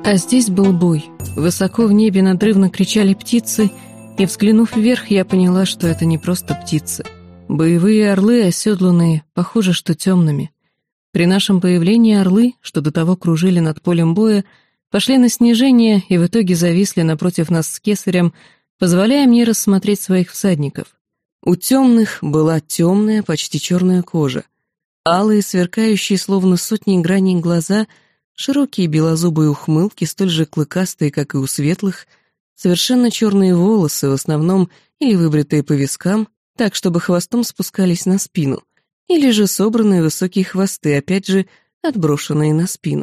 А здесь был бой. Высоко в небе надрывно кричали птицы, и, взглянув вверх, я поняла, что это не просто птицы. Боевые орлы, оседланные, похоже, что темными. При нашем появлении орлы, что до того кружили над полем боя, пошли на снижение и в итоге зависли напротив нас с кесарем, позволяя мне рассмотреть своих всадников. У темных была темная, почти черная кожа, алые, сверкающие словно сотни граней глаза, широкие белозубые ухмылки, столь же клыкастые, как и у светлых, совершенно черные волосы, в основном или выбритые по вискам, так, чтобы хвостом спускались на спину, или же собранные высокие хвосты, опять же, отброшенные на спину.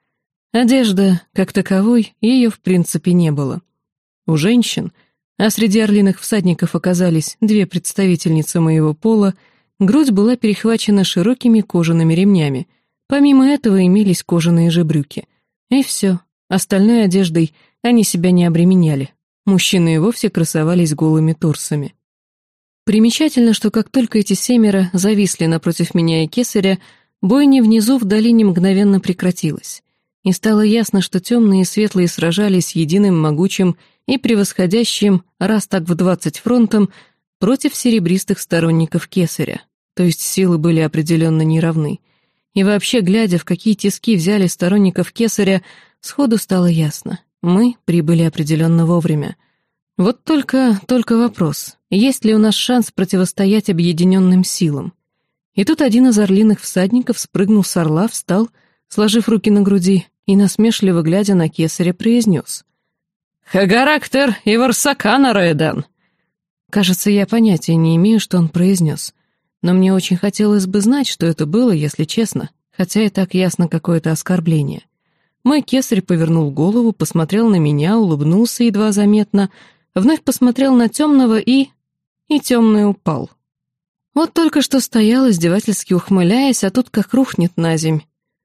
Одежда, как таковой, ее в принципе не было. У женщин, а среди орлиных всадников оказались две представительницы моего пола, грудь была перехвачена широкими кожаными ремнями, помимо этого имелись кожаные же брюки. И все, остальной одеждой они себя не обременяли. Мужчины и вовсе красовались голыми торсами. Примечательно, что как только эти семеро зависли напротив меня и кесаря, бойня внизу в долине мгновенно прекратилась. И стало ясно, что темные и светлые сражались единым могучим и превосходящим раз так в 20 фронтом против серебристых сторонников кесаря, то есть силы были определенно неравны. И вообще, глядя, в какие тиски взяли сторонников кесаря, сходу стало ясно. Мы прибыли определенно вовремя. Вот только вопрос, есть ли у нас шанс противостоять объединенным силам? И тут один из орлиных всадников спрыгнул с орла, встал, сложив руки на груди, и, насмешливо глядя на кесаря, произнес: «Хагарактер и Варсакана Рейдан!» Кажется, я понятия не имею, что он произнес, но мне очень хотелось бы знать, что это было, если честно, хотя и так ясно какое-то оскорбление. Мой кесарь повернул голову, посмотрел на меня, улыбнулся едва заметно, вновь посмотрел на темного и темный упал. Вот только что стоял, издевательски ухмыляясь, а тут как рухнет на земь.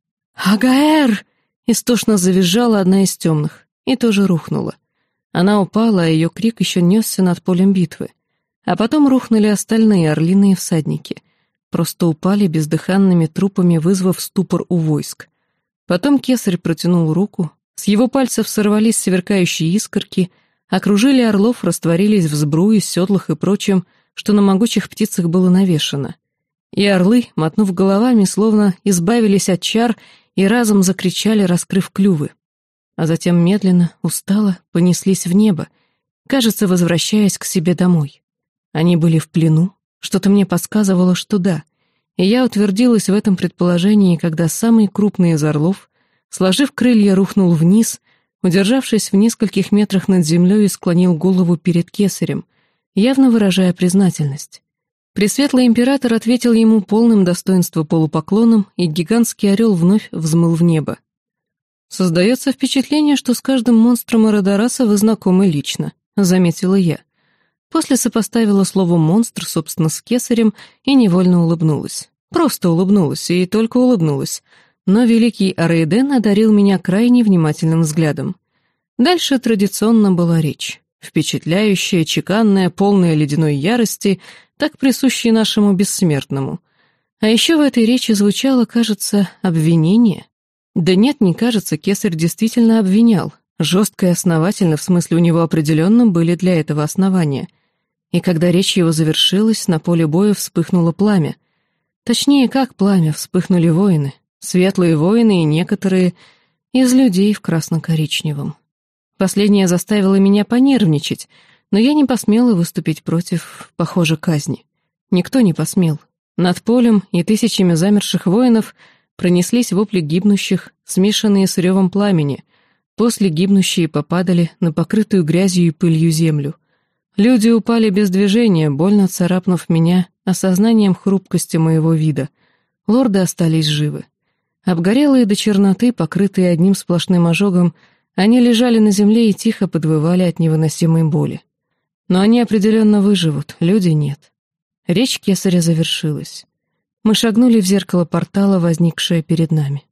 «Агаэр!» — истошно завизжала одна из темных, и тоже рухнула. Она упала, а ее крик еще несся над полем битвы. А потом рухнули остальные орлиные всадники. Просто упали бездыханными трупами, вызвав ступор у войск. Потом кесарь протянул руку, с его пальцев сорвались сверкающие искорки, окружили орлов, растворились в сбруе, седлах и прочем, что на могучих птицах было навешано. И орлы, мотнув головами, словно избавились от чар и разом закричали, раскрыв клювы. А затем медленно, устало понеслись в небо, кажется, возвращаясь к себе домой. Они были в плену, что-то мне подсказывало, что да, и я утвердилась в этом предположении, когда самый крупный из орлов, сложив крылья, рухнул вниз, удержавшись в нескольких метрах над землей, и склонил голову перед кесарем, явно выражая признательность. Пресветлый император ответил ему полным достоинства полупоклоном, и гигантский орел вновь взмыл в небо. «Создается впечатление, что с каждым монстром Эродораса вы знакомы лично», — заметила я. После сопоставила слово «монстр», собственно, с кесарем и невольно улыбнулась. Просто улыбнулась, и только улыбнулась. Но великий Арейден одарил меня крайне внимательным взглядом. Дальше традиционно была речь. Впечатляющая, чеканная, полная ледяной ярости, так присущей нашему бессмертному. А еще в этой речи звучало, кажется, обвинение. Да нет, не кажется, кесарь действительно обвинял. Жестко и основательно, в смысле у него определенно были для этого основания. И когда речь его завершилась, на поле боя вспыхнуло пламя. Точнее, как пламя, вспыхнули воины. Светлые воины и некоторые из людей в красно-коричневом. Последнее заставило меня понервничать, но я не посмела выступить против, похоже, казни. Никто не посмел. Над полем и тысячами замерших воинов пронеслись вопли гибнущих, смешанные с ревом пламени. После гибнущие попадали на покрытую грязью и пылью землю. Люди упали без движения, больно царапнув меня осознанием хрупкости моего вида. Лорды остались живы. Обгорелые до черноты, покрытые одним сплошным ожогом, они лежали на земле и тихо подвывали от невыносимой боли. Но они определенно выживут, люди нет. Речь кесаря завершилась. Мы шагнули в зеркало портала, возникшее перед нами.